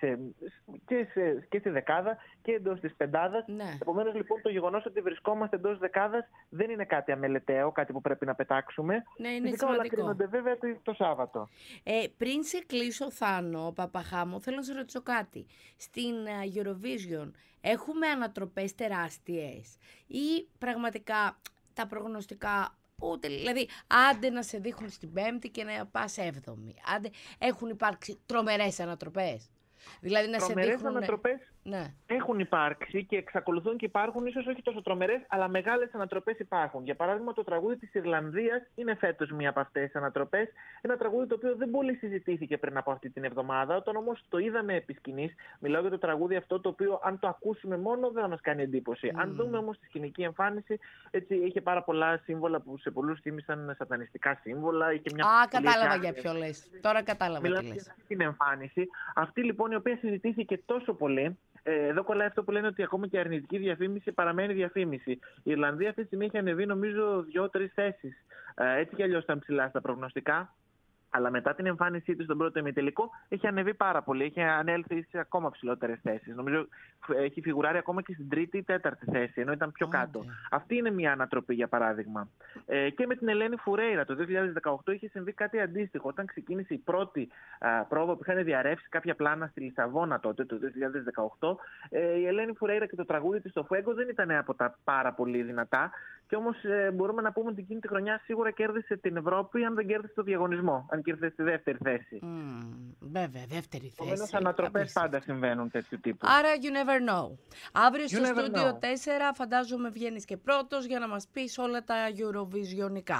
και στη δεκάδα και εντός της πεντάδας. Ναι. Επομένως, λοιπόν, το γεγονός ότι βρισκόμαστε εντός δεκάδας δεν είναι κάτι αμελεταίο, κάτι που πρέπει να πετάξουμε. Ναι, είναι φυσικά όλα κρίνονται βέβαια το Σάββατο. Πριν σε κλείσω, Θάνο Παπαχάμο, θέλω να σε ρωτήσω κάτι. Στην Eurovision έχουμε ανατροπές τεράστιες ή πραγματικά τα προγνωστικά ούτε, δηλαδή άντε να σε δείχνουν στην πέμπτη και να πας 7η, άντε έχουν υπάρξει τρομερές ανατροπές? Δηλαδή να τρομερές σε δείχνουν... ανατροπές έχουν υπάρξει και εξακολουθούν και υπάρχουν, ίσως όχι τόσο τρομερές, αλλά μεγάλες ανατροπές υπάρχουν. Για παράδειγμα, το τραγούδι της Ιρλανδίας είναι φέτος μία από αυτές τις ανατροπές. Ένα τραγούδι το οποίο δεν πολύ συζητήθηκε πριν από αυτή την εβδομάδα. Όταν όμως το είδαμε επί σκηνής, μιλάω για το τραγούδι αυτό το οποίο, αν το ακούσουμε μόνο, δεν θα μας κάνει εντύπωση. Αν δούμε όμως τη σκηνική εμφάνιση, έτσι είχε πάρα πολλά σύμβολα που σε πολλούς θύμισαν σατανιστικά σύμβολα. Είχε μια κατάλαβα για ποιο λες. Τώρα κατάλαβα τι λες. Την εμφάνιση. Αυτή λοιπόν η οποία συζητήθηκε τόσο πολύ. Εδώ κολλάει αυτό που λένε ότι ακόμα και αρνητική διαφήμιση παραμένει διαφήμιση. Η Ιρλανδία αυτή τη στιγμή έχει ανεβεί νομίζω 2-3 θέσεις. Έτσι κι αλλιώς ήταν ψηλά στα προγνωστικά. Αλλά μετά την εμφάνισή του στον πρώτο ημιτελικό έχει ανεβεί πάρα πολύ. Έχει ανέλθει σε ακόμα ψηλότερες θέσεις. Νομίζω έχει φιγουράρει ακόμα και στην τρίτη ή τέταρτη θέση, ενώ ήταν πιο κάτω. Αυτή είναι μια ανατροπή, για παράδειγμα. Και με την Ελένη Φουρέιρα το 2018 είχε συμβεί κάτι αντίστοιχο. Όταν ξεκίνησε η πρώτη πρόβα που είχαν διαρρεύσει κάποια πλάνα στη Λισαβόνα τότε, το 2018, η Ελένη Φουρέιρα και το τραγούδι της στο Φουέγκο δεν ήταν από τα πάρα πολύ δυνατά. Και όμως μπορούμε να πούμε ότι εκείνη τη χρονιά σίγουρα κέρδισε την Ευρώπη, αν δεν κέρδισε το διαγωνισμό. Αν και ήρθε στη δεύτερη θέση. Βέβαια, δεύτερη θέση. Επομένως, ανατροπές πάντα συμβαίνουν τέτοιου τύπου. Άρα, you never know. Αύριο στο Studio 4 φαντάζομαι βγαίνεις και πρώτος για να μας πεις όλα τα Eurovisionικά.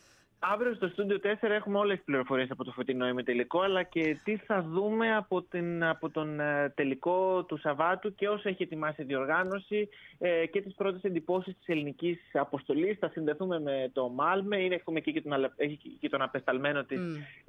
Αύριο στο Studio 4 έχουμε όλες τις πληροφορίες από το φετινό ημιτελικό, αλλά και τι θα δούμε από τον τελικό του Σαββάτου και όσα έχει ετοιμάσει η διοργάνωση και τις πρώτες εντυπώσεις της ελληνικής αποστολής. Θα συνδεθούμε με το Μάλμε, έχουμε εκεί και τον απεσταλμένο της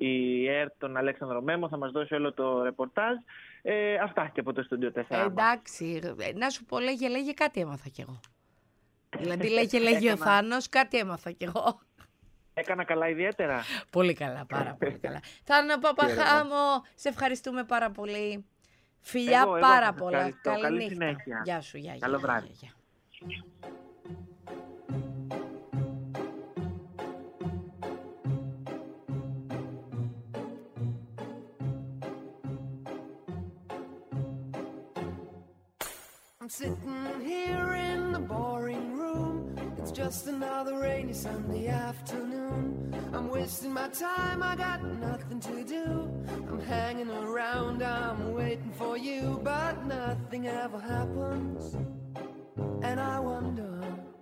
η ΕΡΤ, τον Αλέξανδρο Μέμο, θα μας δώσει όλο το ρεπορτάζ. Αυτά και από το Studio 4. Εντάξει, να σου πω, λέγε κάτι έμαθα κι εγώ. Δηλαδή λέγε ο Θάνος, κάτι έμαθα κι εγώ. Έκανα καλά ιδιαίτερα. Πολύ καλά, πάρα πολύ καλά. Θάνο Παπαχάμο, σε ευχαριστούμε πάρα πολύ. Φιλιά πάρα πολλά. Καλή νύχτα. Γεια σου, Καλό βράδυ. Sitting here in the boring room, it's just another rainy Sunday afternoon. I'm wasting my time, I got nothing to do. I'm hanging around, I'm waiting for you, but nothing ever happens. And I wonder,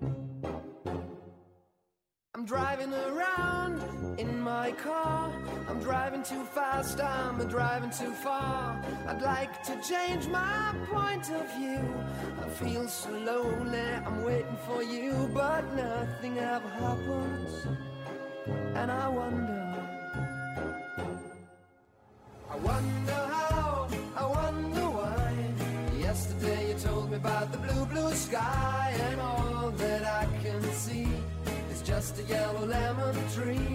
I'm driving around in my car, I'm driving too fast, I'm driving too far. I'd like to change my point of view. I feel so lonely, I'm waiting for you, but nothing ever happens. And I wonder how, I wonder why. Yesterday you told me about the blue, blue sky, and all that I can see is just a yellow lemon tree.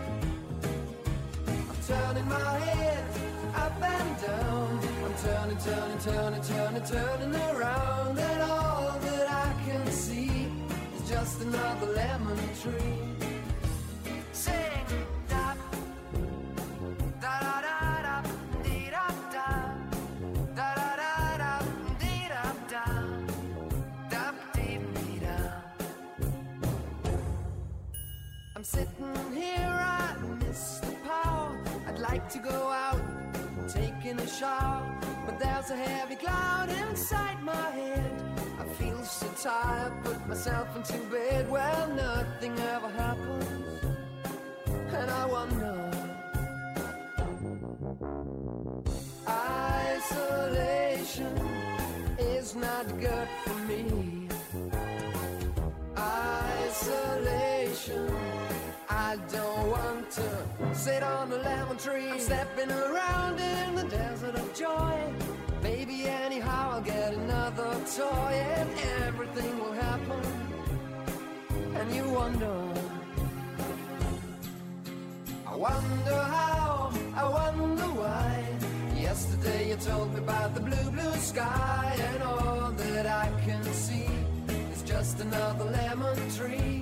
I'm turning my head up and down, I'm turning, turning, turning, turning, turning around, and all that I can see is just another lemon tree. Sing, da, da, da, da, da, dee, da, da, da, da, da, da, dee, da, da, da, dee, dee, da. I'm sitting here, I miss the power. I'd like to go out, taking a shower, but there's a heavy cloud inside my head. I feel so tired, put myself into bed. Well, nothing ever happens, and I wonder. Isolation is not good for me. Isolation, I don't want to sit on a lemon tree. I'm stepping around in the desert of joy. Maybe anyhow I'll get another toy, and everything will happen. And you wonder, I wonder how, I wonder why. Yesterday you told me about the blue, blue sky, and all that I can see is just another lemon tree.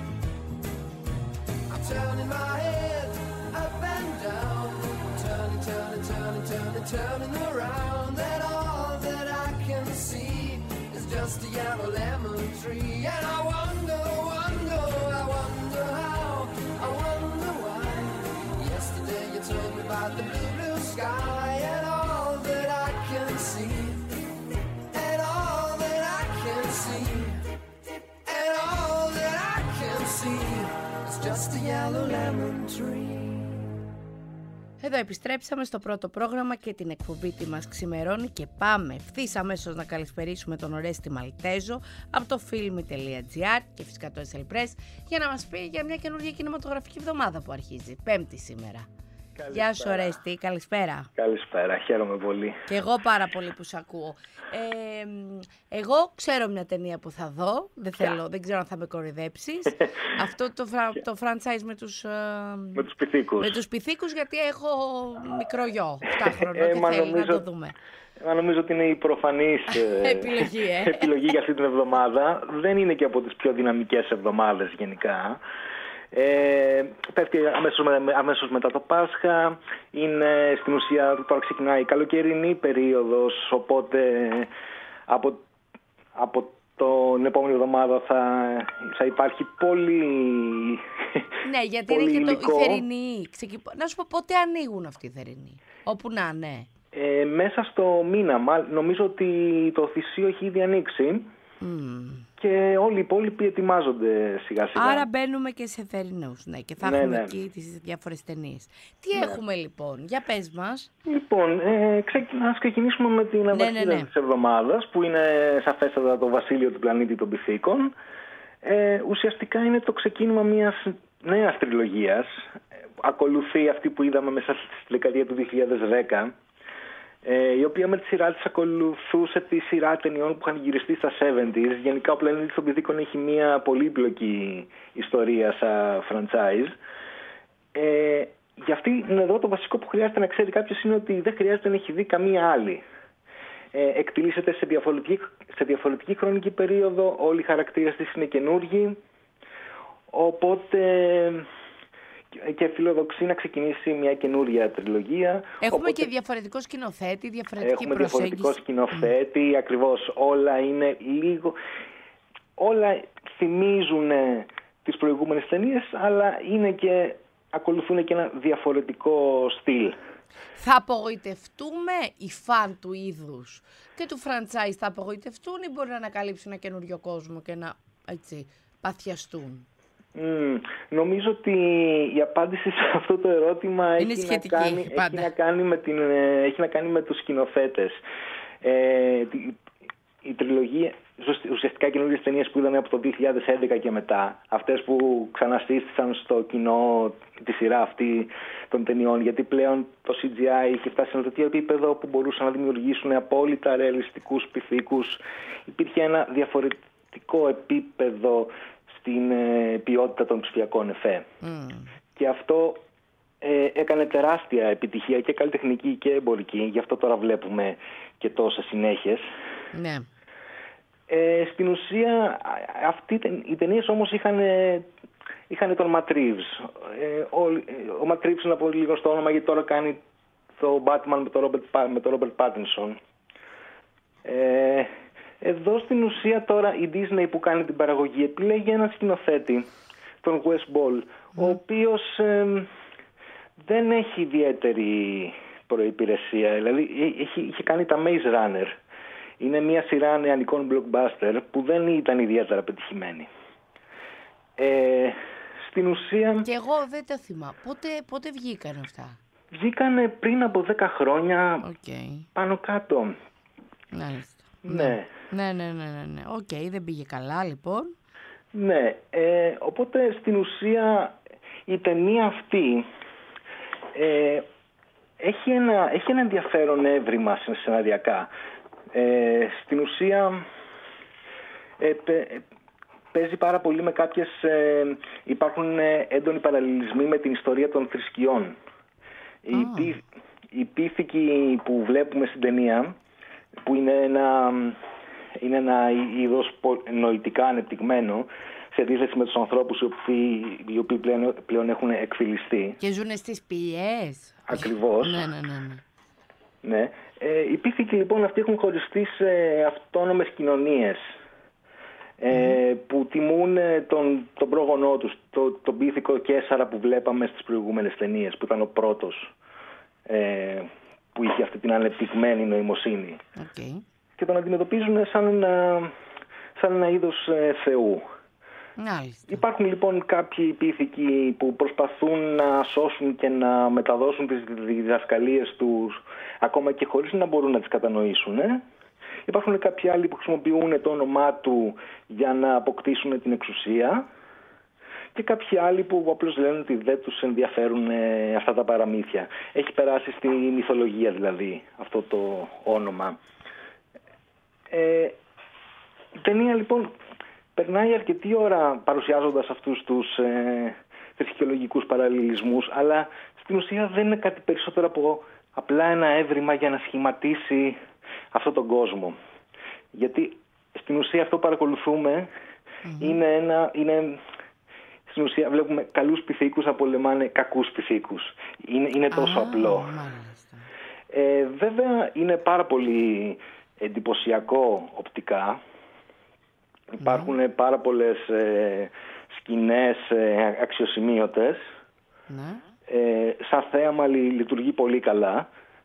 I'm turning my head up and down, I'm turning, turning, turning, turning, turning around, and all that I can see is just a yellow lemon tree. And I wonder, wonder, I wonder how, I wonder why. Yesterday you told me about the blue, blue sky, and all that I can see, and all that I can see, and all that I can see is just a yellow lemon tree. Εδώ επιστρέψαμε στο πρώτο πρόγραμμα και την εκπομπή τι μας ξημερώνει και πάμε ευθύς αμέσως να καλησπερίσουμε τον Ορέστη Μαλτέζο από το filmy.gr και φυσικά το SL Press για να μας πει για μια καινούργια κινηματογραφική εβδομάδα που αρχίζει, Πέμπτη σήμερα. Καλησπέρα. Γεια σου Ορέστη, καλησπέρα. Καλησπέρα, χαίρομαι πολύ. Και εγώ πάρα πολύ που σ' ακούω. Εγώ ξέρω μια ταινία που θα δω, δεν ξέρω αν θα με κοροϊδέψεις. Αυτό το franchise με τους πυθίκους. Με τους πυθίκους, γιατί έχω μικρό γιο, 7 χρονών και θέλει να το δούμε. Νομίζω ότι είναι η προφανής επιλογή για αυτή την εβδομάδα. Δεν είναι και από τις πιο δυναμικές εβδομάδες γενικά. Πέφτει αμέσως μετά το Πάσχα. Είναι στην ουσία, τώρα ξεκινάει η καλοκαιρινή περίοδος, οπότε από την επόμενη εβδομάδα θα υπάρχει πολύ. Ναι, γιατί πολύ είναι και η θερινή. Να σου πω πότε ανοίγουν αυτοί οι θερινοί, όπου να είναι. Μέσα στο μήνα, νομίζω ότι το Θησίο έχει ήδη ανοίξει. Και όλοι οι υπόλοιποι ετοιμάζονται σιγά σιγά. Άρα μπαίνουμε και σε θερινούς, ναι, και θα έχουμε εκεί τις διάφορες ταινίες. Τι έχουμε λοιπόν, για πες μας. Λοιπόν, ας ξεκινήσουμε με την ευαρχίδα της εβδομάδας, που είναι σαφέστατα το βασίλειο του πλανήτη των πυθίκων. Ουσιαστικά είναι το ξεκίνημα μιας νέας τριλογίας. Ακολουθεί αυτή που είδαμε μέσα στη δεκαετία του 2010. Η οποία με τη σειρά της ακολουθούσε τη σειρά ταινιών που είχαν γυριστεί στα 70s. Γενικά ο πλανήτης των πυθίκων έχει μια πολύπλοκη ιστορία σαν franchise. Για αυτή εδώ το βασικό που χρειάζεται να ξέρει κάποιος είναι ότι δεν χρειάζεται να έχει δει καμία άλλη. εκτιλήσεται σε διαφορετική χρονική περίοδο, όλοι οι χαρακτήρες της είναι καινούργοι, οπότε και φιλοδοξεί να ξεκινήσει μια καινούρια τριλογία. Έχουμε και διαφορετικό σκηνοθέτη, διαφορετική προσέγγιση. Διαφορετικό σκηνοθέτη, ακριβώς, όλα είναι λίγο... Όλα θυμίζουν τις προηγούμενες ταινίες, αλλά ακολουθούν και ένα διαφορετικό στυλ. Θα απογοητευτούμε οι φαν του είδους και του franchise, θα απογοητευτούν ή μπορεί να ανακαλύψουν ένα καινούριο κόσμο και να παθιαστούν? Νομίζω ότι η απάντηση σε αυτό το ερώτημα έχει να κάνει με τους σκηνοθέτες. Η τριλογία, ουσιαστικά καινούργιες ταινίες που είδαμε από το 2011 και μετά, αυτές που ξαναστήστησαν στο κοινό τη σειρά αυτή των ταινιών, γιατί πλέον το CGI είχε φτάσει σε ένα τέτοιο επίπεδο που μπορούσαν να δημιουργήσουν απόλυτα ρεαλιστικούς πυθίκους. Υπήρχε ένα διαφορετικό επίπεδο στην ποιότητα των ψηφιακών εφέ. Και αυτό έκανε τεράστια επιτυχία και καλλιτεχνική και εμπορική, γι' αυτό τώρα βλέπουμε και τόσες συνέχειες. Ναι. Στην ουσία οι ταινίες όμως είχαν τον Matt Reeves. Ο Matt Reeves είναι πολύ γνωστό όνομα γιατί τώρα κάνει το Batman με τον Robert Pattinson. Εδώ στην ουσία τώρα η Disney που κάνει την παραγωγή επιλέγει έναν σκηνοθέτη, τον Wes Ball, ο οποίος δεν έχει ιδιαίτερη προϋπηρεσία. Δηλαδή είχε κάνει τα Maze Runner. Είναι μια σειρά νεανικών blockbuster που δεν ήταν ιδιαίτερα πετυχημένη. Στην ουσία... Και εγώ δεν το θυμάμαι. Πότε βγήκαν αυτά? Βγήκανε πριν από 10 χρόνια, πάνω κάτω. Μάλιστα. Ναι. Ναι. Οκ, δεν πήγε καλά λοιπόν. Ναι, οπότε στην ουσία η ταινία αυτή έχει ένα ενδιαφέρον έβριμα σεναριακά. Στην ουσία παίζει πάρα πολύ με κάποιες... υπάρχουν έντονοι παραλληλισμοί με την ιστορία των θρησκειών. Οι πίθηκοι που βλέπουμε στην ταινία, που είναι ένα είδος νοητικά ανεπτυγμένο, σε αντίθεση με τους ανθρώπους οι οποίοι πλέον έχουν εκφυλιστεί. Και ζουν στις πηγές. Ακριβώς. Ναι. Οι πίθηκοι λοιπόν αυτοί έχουν χωριστεί σε αυτόνομες κοινωνίες που τιμούν τον πρόγονό τους, τον πίθηκο Καίσαρα που βλέπαμε στις προηγούμενες ταινίες, που ήταν ο πρώτος που είχε αυτή την ανεπτυγμένη νοημοσύνη. Και τον αντιμετωπίζουν σαν ένα είδος θεού. Υπάρχουν λοιπόν κάποιοι πίθηκοι που προσπαθούν να σώσουν και να μεταδώσουν τις διδασκαλίες τους ακόμα και χωρίς να μπορούν να τις κατανοήσουν. Υπάρχουν κάποιοι άλλοι που χρησιμοποιούν το όνομά του για να αποκτήσουν την εξουσία και κάποιοι άλλοι που απλώς λένε ότι δεν τους ενδιαφέρουν αυτά τα παραμύθια. Έχει περάσει στη μυθολογία δηλαδή αυτό το όνομα. Η ταινία λοιπόν περνάει αρκετή ώρα παρουσιάζοντας αυτούς τους θρησκεολογικούς παραλληλισμούς, αλλά στην ουσία δεν είναι κάτι περισσότερο από απλά ένα έβριμα για να σχηματίσει αυτόν τον κόσμο. Γιατί στην ουσία αυτό που παρακολουθούμε στην ουσία βλέπουμε καλούς πυθίκους να πολεμάνε κακούς πυθίκους. Είναι τόσο απλό. Βέβαια είναι πάρα πολύ εντυπωσιακό οπτικά. Υπάρχουν πάρα πολλές σκηνές αξιοσημείωτες. Σαν θέαμα λειτουργεί πολύ καλά.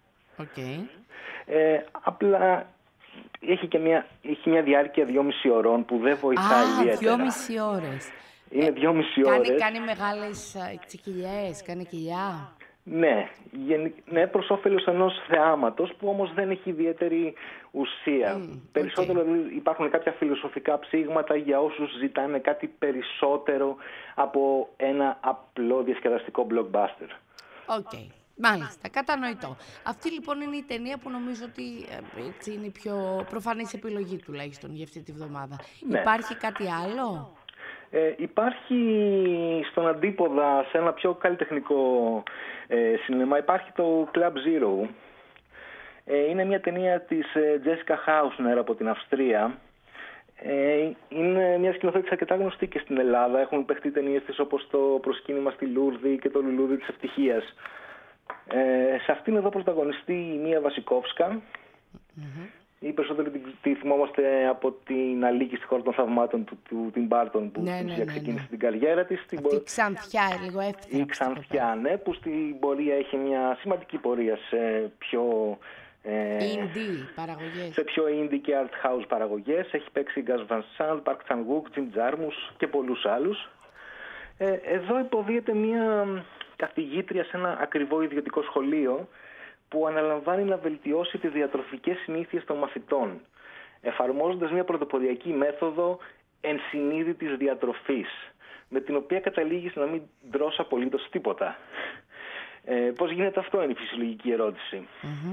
Απλά έχει μια διάρκεια 2,5 ωρών που δεν βοηθάει ιδιαίτερα. 2,5 ώρες. Είναι 2,5 ώρες. Κάνει μεγάλες κοιλιές, κάνει κοιλιά. Ναι, προς όφελος ενός θεάματος που όμως δεν έχει ιδιαίτερη ουσία. Περισσότερο υπάρχουν κάποια φιλοσοφικά ψήγματα για όσους ζητάνε κάτι περισσότερο από ένα απλό διασκεδαστικό blockbuster. Μάλιστα, κατανοητό. Αυτή λοιπόν είναι η ταινία που νομίζω ότι είναι η πιο προφανής επιλογή τουλάχιστον για αυτή τη βδομάδα. Υπάρχει κάτι άλλο? Υπάρχει στον αντίποδα, σε ένα πιο καλλιτεχνικό σινεμά, υπάρχει το Club Zero, Είναι μια ταινία της Jessica Hausner από την Αυστρία. Είναι μια σκηνοθέτης αρκετά γνωστή και στην Ελλάδα. Έχουν παιχτεί ταινίες της όπως το Προσκύνημα στη Λούρδη και το Λουλούδι της Ευτυχίας. Σε αυτήν εδώ πρωταγωνιστεί η Μία Βασικόφσκα. Οι περισσότεροι τη θυμόμαστε από την Αλίκη στη χώρα των θαυμάτων του Τιμ Μπάρτον που ξεκίνησε την καριέρα της. Αυτή η Ξανθιά, λίγο εύθυρα. Η Ξανθιά, ναι, που στην πορεία έχει μια σημαντική πορεία σε πιο... indie παραγωγές. Σε πιο indie και art house παραγωγές. Έχει παίξει Gus Van Sant, Park Chan-wook, Jim Jarmusch και πολλούς άλλους. Εδώ υποδίεται μια καθηγήτρια σε ένα ακριβό ιδιωτικό σχολείο που αναλαμβάνει να βελτιώσει τις διατροφικές συνήθειες των μαθητών, εφαρμόζοντας μια πρωτοποριακή μέθοδο ενσυνείδητης διατροφής, με την οποία καταλήγεις να μην τρως απολύτως τίποτα. Πώς γίνεται αυτό, είναι η φυσιολογική ερώτηση.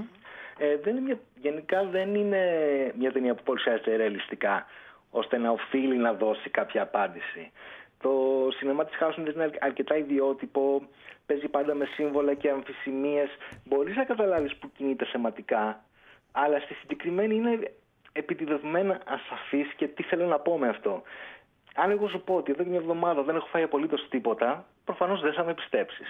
Γενικά δεν είναι μια ταινία που παρουσιάζεται ρεαλιστικά, ώστε να οφείλει να δώσει κάποια απάντηση. Το σινεμά της Hausner είναι αρκετά ιδιότυπο, παίζει πάντα με σύμβολα και αμφισημίες. Μπορείς να καταλάβεις που κινείται θεματικά, αλλά στη συγκεκριμένη είναι επιτυδευμένα ασαφής και τι θέλω να πω με αυτό. Αν εγώ σου πω ότι εδώ και μια εβδομάδα δεν έχω φάει απολύτως τίποτα, προφανώς δεν θα με πιστέψεις.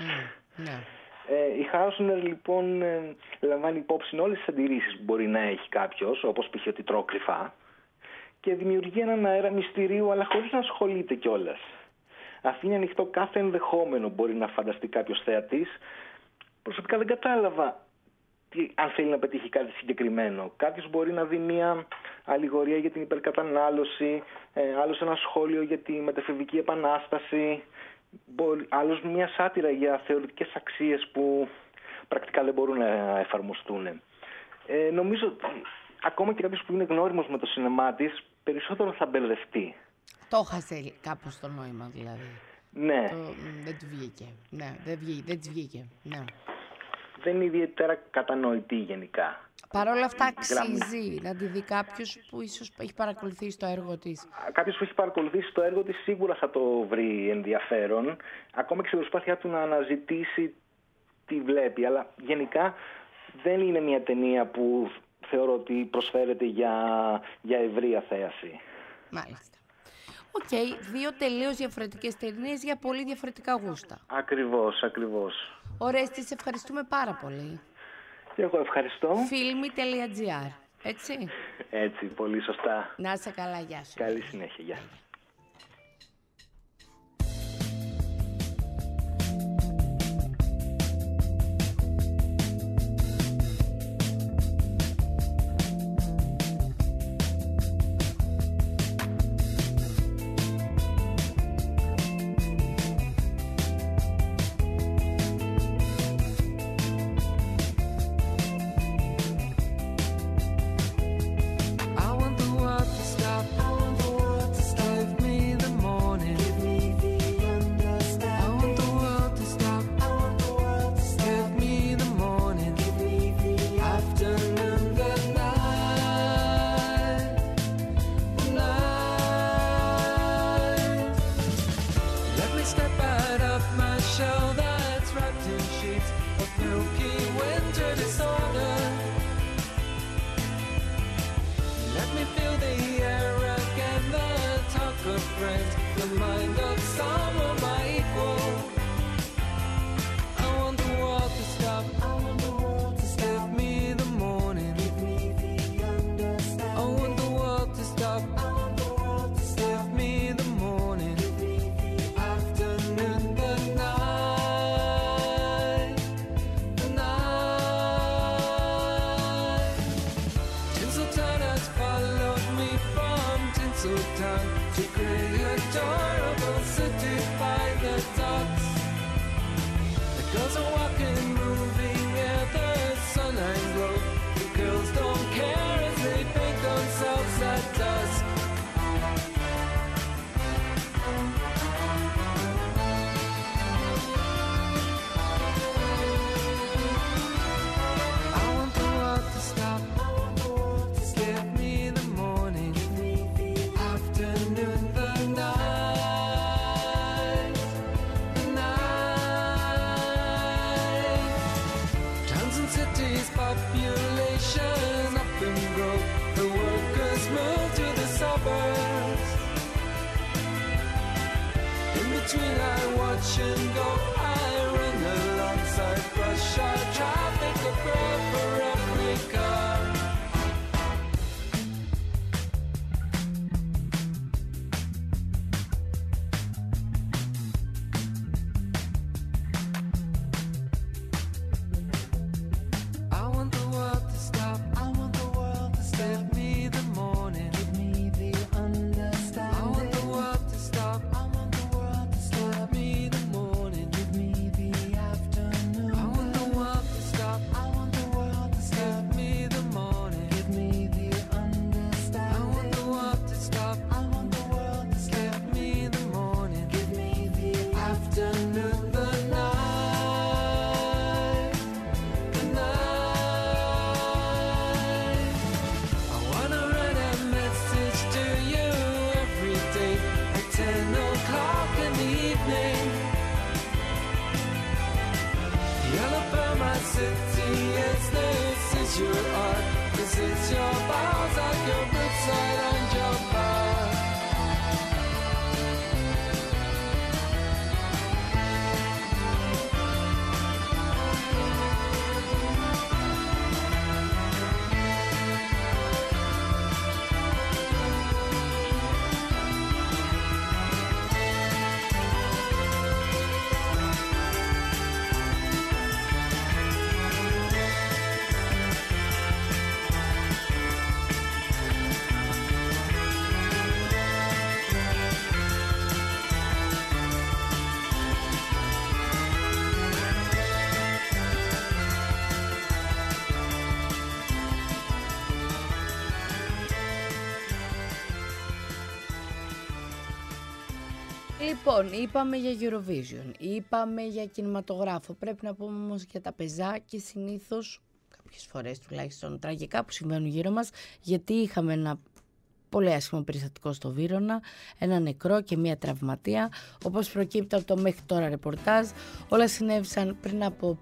Η Hausner λοιπόν λαμβάνει υπόψη όλες τις αντιρρήσεις που μπορεί να έχει κάποιος, όπως π.χ. ότι τρώω κρυφά, και δημιουργεί έναν αέρα μυστηρίου, αλλά χωρίς να ασχολείται κιόλας. Αφήνει ανοιχτό κάθε ενδεχόμενο μπορεί να φανταστεί κάποιος θεατής. Προσωπικά δεν κατάλαβα αν θέλει να πετύχει κάτι συγκεκριμένο. Κάποιος μπορεί να δει μια αλληγορία για την υπερκατανάλωση, άλλος ένα σχόλιο για τη μεταφηβική επανάσταση, άλλος μια σάτυρα για θεωρητικές αξίες που πρακτικά δεν μπορούν να εφαρμοστούν. Νομίζω ότι ακόμα και κάποιος που είναι γνώριμος με το σινεμά της, περισσότερο θα μπερδευτεί. Το χάσε κάπως το νόημα δηλαδή. Ναι. Δεν του βγήκε. Ναι, δεν της βγήκε. Ναι. Δεν είναι ιδιαίτερα κατανοητή γενικά. Παρ' όλα αυτά αξίζει να τη δει κάποιος που ίσως έχει παρακολουθήσει το έργο της. Κάποιος που έχει παρακολουθήσει το έργο της σίγουρα θα το βρει ενδιαφέρον. Ακόμα και στην προσπάθειά του να αναζητήσει τι βλέπει. Αλλά γενικά δεν είναι μια ταινία που θεωρώ ότι προσφέρεται για ευρεία θέαση. Μάλιστα. Οκ, δύο τελείως διαφορετικές ταινίες για πολύ διαφορετικά γούστα. Ακριβώς. Ορέστη, σε ευχαριστούμε πάρα πολύ. Και εγώ ευχαριστώ. Filmy.gr, έτσι. Έτσι, πολύ σωστά. Να είσαι καλά, γεια σου. Καλή συνέχεια, γεια. To create a adorable city. string I watch and go. I run alongside rush hour traffic, a prayer for every car. Λοιπόν, είπαμε για Eurovision, είπαμε για κινηματογράφο. Πρέπει να πούμε όμως για τα πεζά και συνήθως, κάποιες φορές τουλάχιστον τραγικά που συμβαίνουν γύρω μας, γιατί είχαμε ένα πολύ άσχημο περιστατικό στο Βύρωνα, ένα νεκρό και μία τραυματία. Όπως προκύπτει από το μέχρι τώρα ρεπορτάζ, όλα συνέβησαν πριν από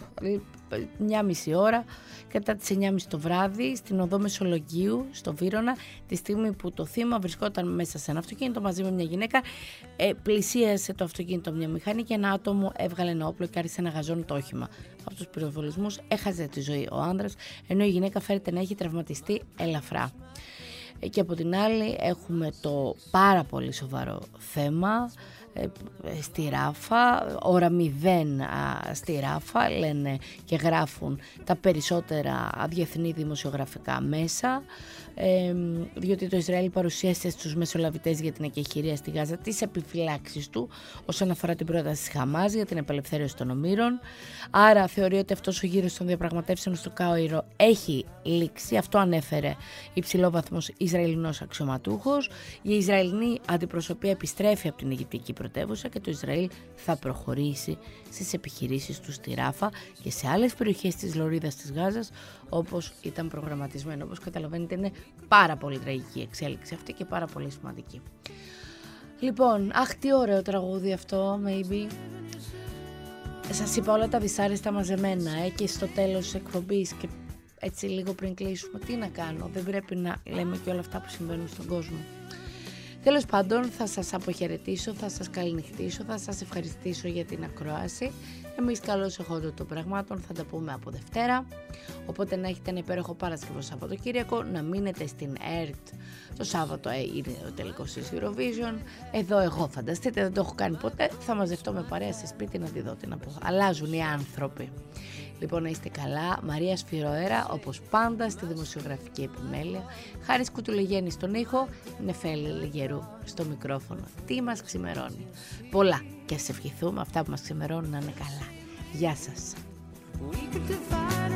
1,5 ώρα, κατά τις 9.30 το βράδυ, στην οδό Μεσολογγίου, στο Βύρωνα, τη στιγμή που το θύμα βρισκόταν μέσα σε ένα αυτοκίνητο μαζί με μια γυναίκα. Πλησίασε το αυτοκίνητο μια μηχανή και ένα άτομο έβγαλε ένα όπλο και άρχισε να γαζώνει το όχημα. Από τους πυροβολισμούς έχασε τη ζωή ο άνδρας, ενώ η γυναίκα φέρεται να έχει τραυματιστεί ελαφρά. Και από την άλλη έχουμε το πάρα πολύ σοβαρό θέμα στη Ράφα, ώρα 0 στη Ράφα, λένε και γράφουν τα περισσότερα διεθνή δημοσιογραφικά μέσα, διότι το Ισραήλ παρουσίασε στους μεσολαβητές για την εκεχηρία στη Γάζα τις επιφυλάξεις του όσον αφορά την πρόταση της Χαμάς για την απελευθέρωση των ομήρων. Άρα θεωρεί ότι αυτός ο γύρος των διαπραγματεύσεων στο Κάιρο έχει λήξει. Αυτό ανέφερε υψηλόβαθμος Ισραηλινός αξιωματούχος. Η Ισραηλινή αντιπροσωπεία επιστρέφει από την Αιγυπτική πρωτεύουσα και το Ισραήλ θα προχωρήσει στις επιχειρήσεις του στη Ράφα και σε άλλες περιοχές της λωρίδας της Γάζας όπως ήταν προγραμματισμένο. Όπως καταλαβαίνετε, είναι πάρα πολύ τραγική εξέλιξη αυτή και πάρα πολύ σημαντική. Λοιπόν, αχ, τι ωραίο τραγούδι αυτό, maybe. Σας είπα όλα τα δυσάρεστα μαζεμένα και στο τέλος της εκπομπής και έτσι λίγο πριν κλείσουμε. Τι να κάνω, δεν πρέπει να λέμε και όλα αυτά που συμβαίνουν στον κόσμο. Τέλος πάντων, θα σας αποχαιρετήσω, θα σας καληνυχτήσω, θα σας ευχαριστήσω για την ακρόαση. Εμείς καλώς εχόντων των πραγμάτων θα τα πούμε από Δευτέρα. Οπότε να έχετε ένα υπέροχο Παρασκευό Σαββατοκύριακο, να μείνετε στην ΕΡΤ. Το Σάββατο είναι ο τελικός της Eurovision. Εδώ εγώ, φανταστείτε, δεν το έχω κάνει ποτέ. Θα μαζευτώ με παρέα σε σπίτι να τη δω, τι να πω. Αλλάζουν οι άνθρωποι. Λοιπόν, να είστε καλά. Μαρία Σφυροέρα, όπως πάντα, στη δημοσιογραφική επιμέλεια. Χάρης Κουτουλογέννη στον ήχο, Νεφέλη Λιγερού στο μικρόφωνο. Τι μας ξημερώνει. Πολλά. Και ας ευχηθούμε αυτά που μας ξημερώνουν να είναι καλά. Γεια σας.